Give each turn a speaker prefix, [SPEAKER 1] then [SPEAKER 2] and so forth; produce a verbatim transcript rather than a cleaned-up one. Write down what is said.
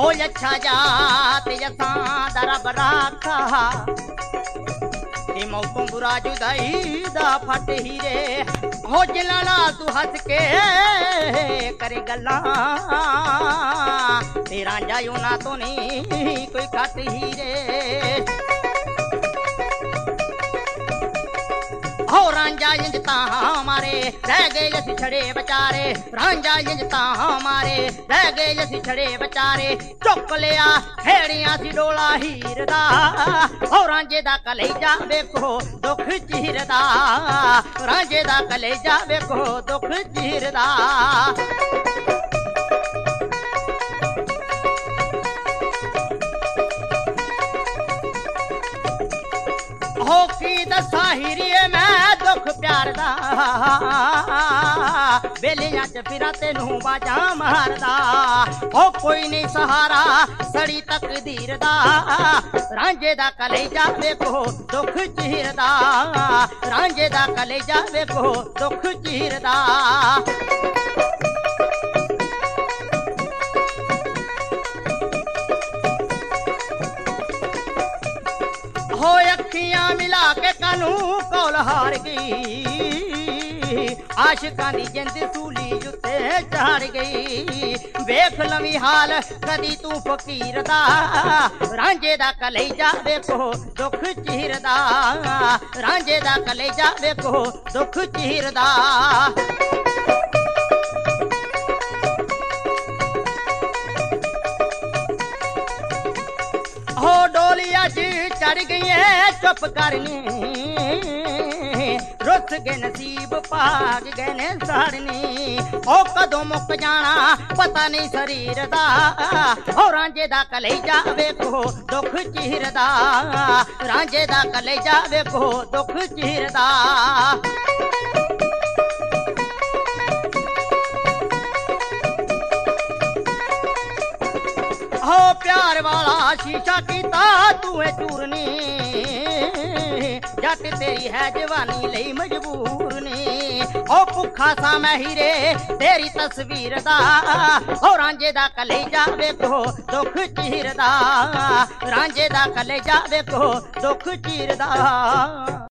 [SPEAKER 1] हो अच्छा जात यसां दा रब राखा ते मौतों बुरा जुदाई दा फट हीरे हो जिन्हां नाल तू हस के करे गल्लां ते रांझा उन्हां तो नहीं कोई घट हीरे हो रांझा इंज तां मारे रह गए असी छड़े बेचारे रांझा इंज तां मारे रह गए असी छड़े बेचारे चुक लिया हेड़ियां सी डोला हीर दा हो रांझे दा कलेजा वेखो दुख चीरदा रांझे दा कलेजा वेखो दुख चीरदा हो की दसा हीरिए मैं दुख प्यार दा बेलियां च फिरा तेनू बाजा मारदा हो कोई नहीं सहारा सड़ी तकदीर दा रांझे दा कलेजा वेखो दुख चीरदा रांझे दा कलेजा वेखो दुख चीरदा हो अखियां मिला के कानू कोल हार गई आशिकां दी जिंद सूली जुते चाड़ गई वेख लवी हाल कदी तू फकीर दा रांझे दा कलेजा वेखो दुख चीरदा रांझे दा कलेजा वेखो दुख चीरदा हो डोलिया जी चढ़ गई है चुप करनी रुस गए नसीब भाग गए ने साड़नी ओ कदों मुक जाना पता नहीं शरीर दा हो रांझे दा कलेजा वेखो दुख चीरदा रांझे दा कलेजा वेखो दुख चीरदा हो प्यार वाला शीशा कीता तू चूरनी जट तेरी है जवानी लई मजबूर नी ओ भुखा सा मैं हीरे तेरी तस्वीर दा हो रांझे दा कलेजा वेखो दुख चीरदा रांझे दा कलेजा वेखो दुख चीरदा